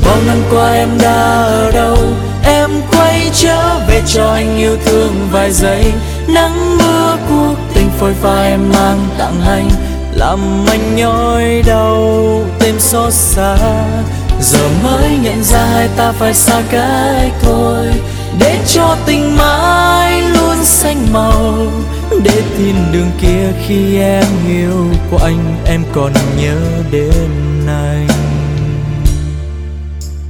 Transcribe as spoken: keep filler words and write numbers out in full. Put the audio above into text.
Bao năm qua em đã ở đâu, em quay trở về cho anh yêu thương vài giây. Nắng mưa cuộc tình phôi pha em mang tặng anh, làm anh nhói đau thêm xót xa. Giờ mới nhận ra hai ta phải xa cách thôi, để cho tình mãi luôn xanh màu. Để tin đường kia khi em yêu của anh, em còn nhớ đến anh.